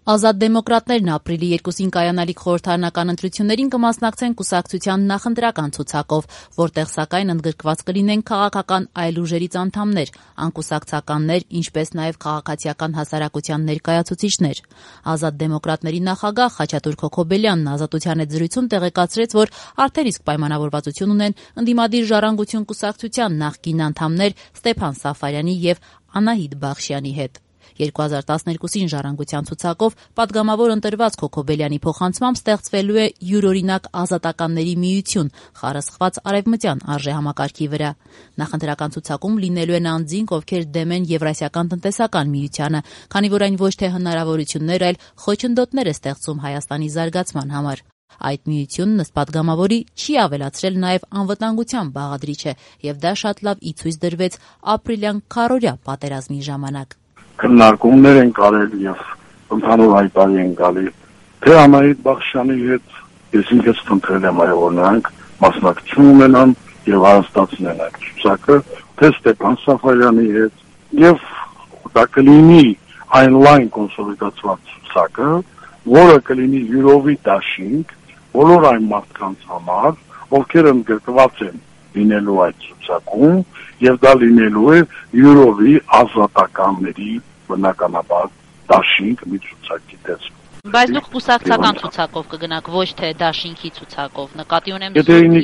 Ազատ դեմոկրատներն ապրիլի 2-ին կայանալիք խորհրդարանական ընտրություններին կմասնակցեն կուսակցության նախընտրական ցուցակով, որտեղ սակայն ընդգրկված կլինեն քաղաքական այլ ուժերից անդամներ, անկուսակցականներ, ինչպես նաև քաղաքացիական հասարակության ներկայացուցիչներ։ Ազատ դեմոկրատների նախագահ Խաչատուր Քոքոբելյանն Ազատության հետ զրույցում տեղեկացրեց, որ արդեն իսկ պայմանավորվածություն ունեն ընդդիմադիր ժառանգություն կուսակցության նախկին անդամներ Ստեփան Սաֆարյանի եւ Անահիտ Բախշյանի հետ։ 2012-ին ժառանգության ցուցակով պատգամավոր ընտրված Քոքոբելյանի փոխանցմամբ ստեղծվելու է յուրօրինակ ազատականների միություն, խարսխված արևմտյան արժեհամակարգի վրա։ Նախընտրական ցուցակում լինելու են անձինք, ովքեր դեմ են Եվրասիական տնտեսական միությանը, քանի որ այն ոչ թե հնարավորություններ, այլ խոչընդոտներ է ստեղծում Հայաստանի զարգացման համար։ Այդ միությունն ըստ պատգամավորի չի ավելացրել նաև անվտանգության բաղադրիչը, եւ դա շատ լավ ի ցույց դրվեց ապրիլյան քառօրյա պատերազմի ժամանակ։ Քննարկումներ են կարել եւ ընդհանուր հայտարարի են գալի, թե Անահիտ Բախշյանի հետ ես ինքս խնդրել եմ որ նրանք մասնակցություն ունենան եւ հարստացնեն այդ ցուցակը, թե Ստեփան Սաֆարյանի հետ եւ դա կլինի online կոնսոլիդացված ցուցակը, որը կլինի յուրովի դաշինք բոլոր այն մարդկանց համար, ովքեր ընդգրկված են լինելու այդ ցուցակում, եւ դա լինելու է յուրովի ազատականների բնականաբար դաշինք մի ցուցակի տեսք։ Բայց դուք կուսակցական ցուցակով կգնաք, ոչ թե դաշինքի ցուցակով, նկատի ունեմ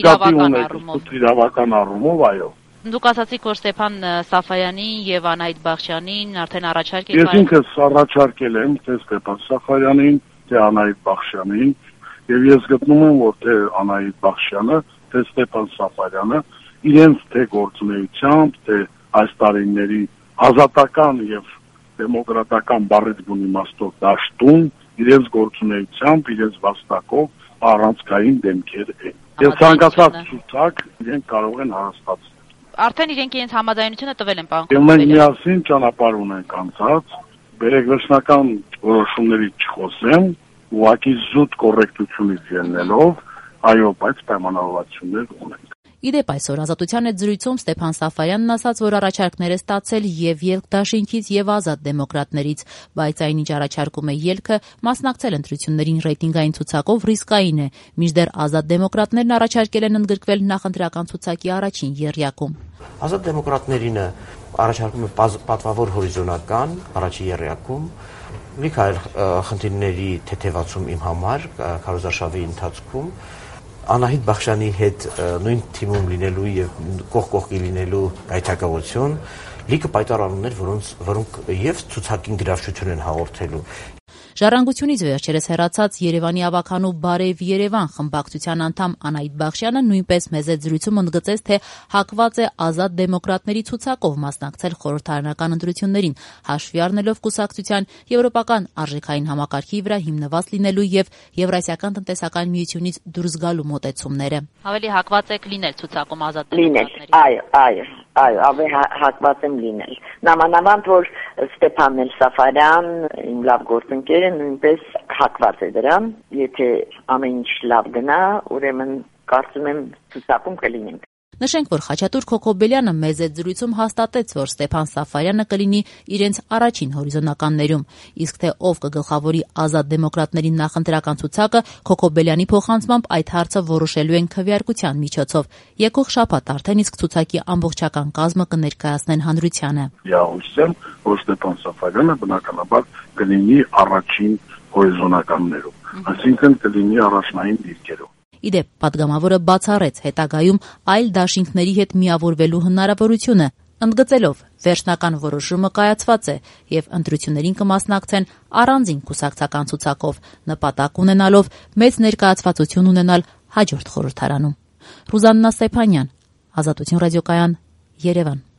իրավական առումով, այո։ Դուք ասացիք, որ Ստեփան Սաֆարյանին եւ Անահիտ Բախշյանին արդեն առաջարկել եք։ Ես ինքս առաջարկել եմ թե Ստեփան Սաֆարյանին, թե Անահիտ Բախշյանին, եւ ես գտնում եմ, որ թե Անահիտ Բախշյանը, թե Ստեփան Սաֆարյանը իրենց թե գործունեությամբ, թե այս տարիների ազատական եւ դեմոկրատական բառից բուն իմաստով դաշտում, իրենց գործունեությամբ, իրենց վաստակով առանցքային դեմքեր են։ Ես ցանկացած ցուցակ իրենք կարող են հարստացնել։ Արդեն իրենք իրենց համաձայնությունը տվել են, պարոն Քոքոբելյան։ Մենք միասին ճանապարհ ունենք անցած, բերեգվեշնական որոշումներից չխոսեմ, ուղղակի զուտ կոռեկտությունից ելնելով, այո, բայց պայմանավորվածություններ ունենք։ Իդեպ այսօր Ազատության հետ զրույցում Ստեփան Սաֆարյանն ասաց, որ առաջարկներ է ստացել եւ Ելք-դաշինքից եւ Ազատ դեմոկրատներից, բայց այն ինչ առաջարկում է Ելքը մասնակցել ընտրություններին ռեյտինգային ցուցակով ռիսկային է, մինչդեռ Ազատ դեմոկրատներն առաջարկել են ընդգրկվել նախընտրական ցուցակի առաջին եռյակում։ Ազատ դեմոկրատներին առաջարկում է պատվավոր հորիզոնական առաջին եռյակում, լիք այլ խնդիրների թեթևացում իմ համար քարոզարշավի ընթացքում Անահիտ Բախշյանի հետ նույն թիմում լինելու եւ կողքի լինելու հայտակողություն լիքը պայտառանուններ, որոնք եւ ցուցակին գրավչություն են հաղորդելու։ Ժառանգությունից վերջերս հեռացած Երևանի ավականու Բարև Երևան խմբակցության անդամ Անահիտ Բախշյանը նույնպես մեծ զրույցում ընդգծեց, թե հակված է Ազատ դեմոկրատների ցուցակով մասնակցել խորհրդարանական ընտրություններին, հաշվի առնելով կուսակցության եվրոպական արժեքային համակարգի վրա հիմնված լինելու եւ Եվրասիական տնտեսական միությունից դուրս գալու մոտեցումները։ Ավելի հակված եք լինել ցուցակում Ազատ դեմոկրատների։ Այո, ավելի հակված եմ լինել։ Նամանավանդ որ Ստեփան Սաֆարյան իմ լավ գործընկերը նույնպես հակված է դրան, եթե ամեն ինչ լավ գնա, ուրեմն կարծում եմ ցուցակում կլինենք։ Նշենք, որ Խաչատուր Քոքոբելյանը մեծ զրույցում հաստատեց, որ Ստեփան Սաֆարյանը կլինի իրենց առաջին հորիզոնականներում, իսկ թե ով կգլխավորի Ազատ դեմոկրատների նախընտրական ցուցակը Քոքոբելյանի փոխանցմամբ այդ հարցը որոշելու են քվեարկության միջոցով։ Եկող շաբաթ արդեն իսկ ցուցակի ամբողջական կազմը կներկայացնեն հանրությանը։ Հուսամ, որ Ստեփան Սաֆարյանը բնականաբար կլինի առաջին հորիզոնականներում, այսինքն կլինի առաջնային դիրքերում։ Իդեպ պատգամավորը բացառեց հետագայում այլ դաշինքների հետ միավորվելու հնարավորությունը, ընդգծելով վերջնական որոշումը կայացված է եւ ընտրություններին կմասնակցեն առանձին կուսակցական ցուցակով, նպատակ ունենալով մեծ ներկայացվածություն ունենալ հաջորդ խորհրդարանում։ Ռուզաննա Ստեփանյան, Ազատություն ռադիոկայան, Երևան։